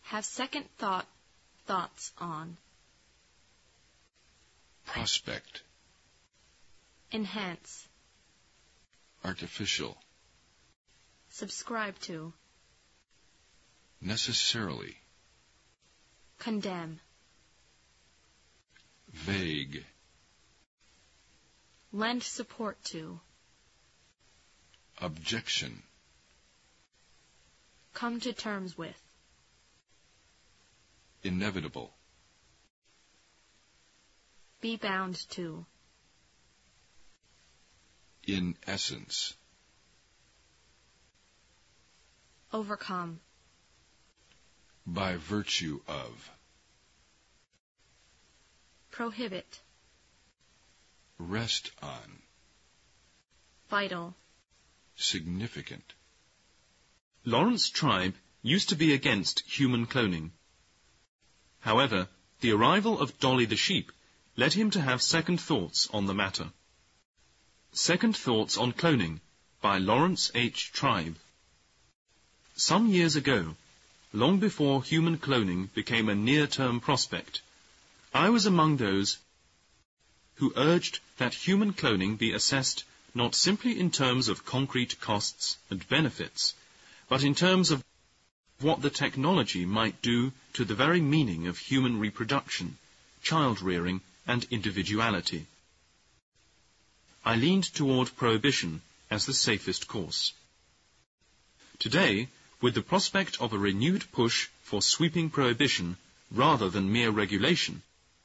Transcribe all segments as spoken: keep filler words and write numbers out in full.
Have second thought, thoughts on. Prospect. Enhance. Artificial. Subscribe to. Necessarily. Condemn. Vague. Lend support to. Objection. Come to terms with. Inevitable. Be bound to. In essence. Overcome. By virtue of. Prohibit. Rest on. Vital. Significant. Lawrence Tribe used to be against human cloning. However, the arrival of Dolly the sheep led him to have second thoughts on the matter. Second Thoughts on Cloning by Lawrence H. Tribe. Some years ago, long before human cloning became a near-term prospect, I was among those who urged that human cloning be assessed not simply in terms of concrete costs and benefits, but in terms of what the technology might do to the very meaning of human reproduction, child-rearing, and individuality. I leaned toward prohibition as the safest course. Today, with the prospect of a renewed push for sweeping prohibition rather than mere regulation,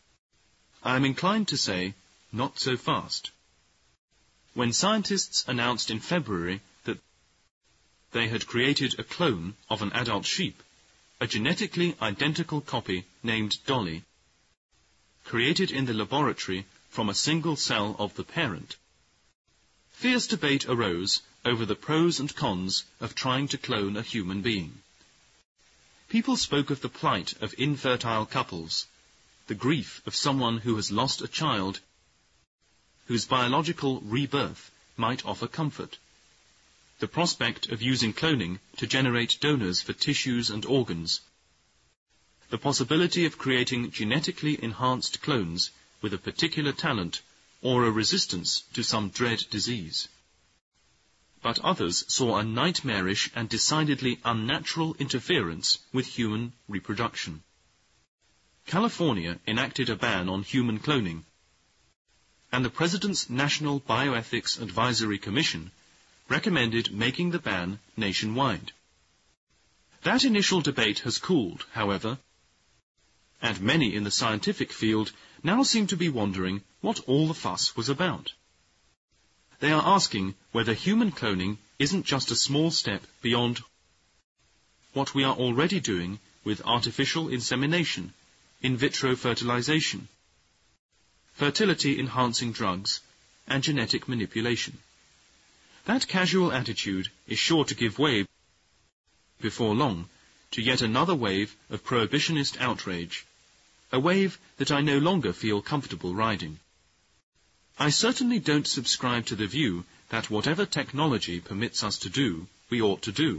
I am inclined to say, not so fast. When scientists announced in February that they had created a clone of an adult sheep, a genetically identical copy named Dolly, created in the laboratory from a single cell of the parent, fierce debate arose over the pros and cons of trying to clone a human being. People spoke of the plight of infertile couples, the grief of someone who has lost a child whose biological rebirth might offer comfort, the prospect of using cloning to generate donors for tissues and organs, the possibility of creating genetically enhanced clones with a particular talent or a resistance to some dread disease. But others saw a nightmarish and decidedly unnatural interference with human reproduction. California enacted a ban on human cloning, and the President's National Bioethics Advisory Commission recommended making the ban nationwide. That initial debate has cooled, however, and many in the scientific field now seem to be wondering what all the fuss was about. They are asking whether human cloning isn't just a small step beyond what we are already doing with artificial insemination, in vitro fertilization, fertility-enhancing drugs, and genetic manipulation. That casual attitude is sure to give way, before long, to yet another wave of prohibitionist outrage, a wave that I no longer feel comfortable riding. I certainly don't subscribe to the view that whatever technology permits us to do, we ought to do.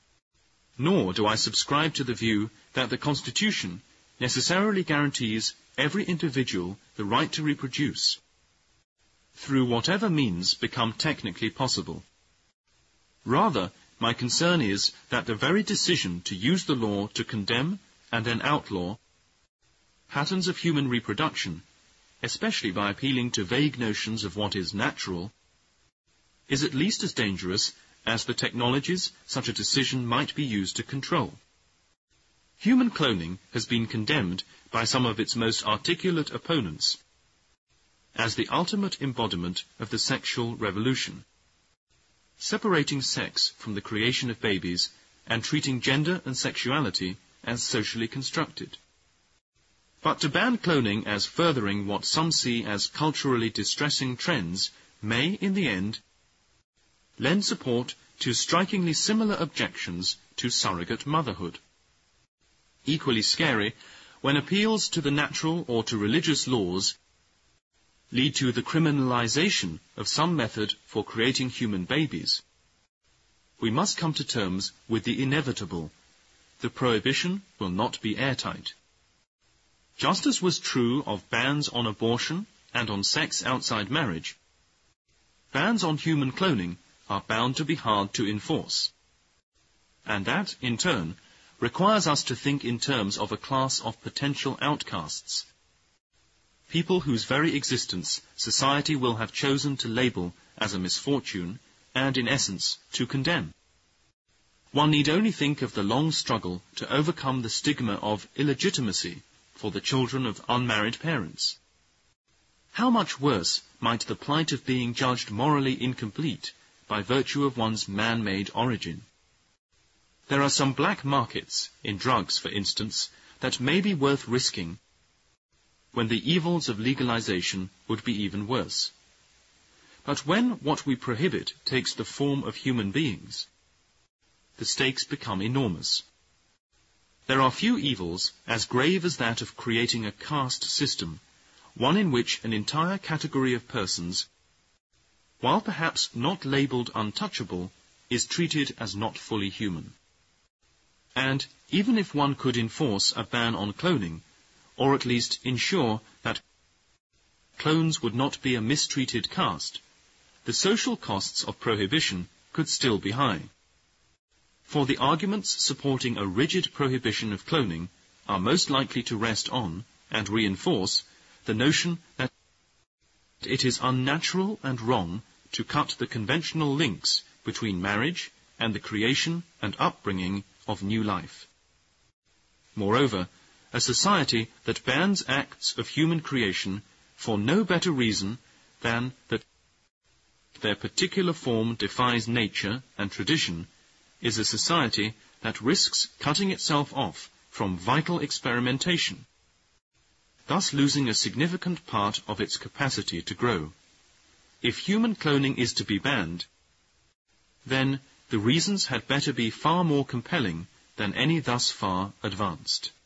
Nor do I subscribe to the view that the Constitution necessarily guarantees every individual the right to reproduce, through whatever means become technically possible. Rather, my concern is that the very decision to use the law to condemn and then outlaw patterns of human reproduction, especially by appealing to vague notions of what is natural, is at least as dangerous as the technologies such a decision might be used to control. Human cloning has been condemned by some of its most articulate opponents as the ultimate embodiment of the sexual revolution, separating sex from the creation of babies and treating gender and sexuality as socially constructed. But to ban cloning as furthering what some see as culturally distressing trends may, in the end, lend support to strikingly similar objections to surrogate motherhood. Equally scary when appeals to the natural or to religious laws lead to the criminalization of some method for creating human babies. We must come to terms with the inevitable, the prohibition will not be airtight. Just as was true of bans on abortion and on sex outside marriage, bans on human cloning are bound to be hard to enforce. And that, in turn, requires us to think in terms of a class of potential outcasts, people whose very existence society will have chosen to label as a misfortune and, in essence, to condemn. One need only think of the long struggle to overcome the stigma of illegitimacy for the children of unmarried parents. How much worse might the plight of being judged morally incomplete by virtue of one's man-made origin? There are some black markets, in drugs for instance, that may be worth risking when the evils of legalization would be even worse. But when what we prohibit takes the form of human beings, the stakes become enormous. There are few evils as grave as that of creating a caste system, one in which an entire category of persons, while perhaps not labelled untouchable, is treated as not fully human. And even if one could enforce a ban on cloning, or at least ensure that clones would not be a mistreated caste, the social costs of prohibition could still be high. For the arguments supporting a rigid prohibition of cloning are most likely to rest on and reinforce the notion that it is unnatural and wrong to cut the conventional links between marriage and the creation and upbringing of new life. Moreover, a society that bans acts of human creation for no better reason than that their particular form defies nature and tradition is a society that risks cutting itself off from vital experimentation, thus losing a significant part of its capacity to grow. If human cloning is to be banned, then the reasons had better be far more compelling than any thus far advanced.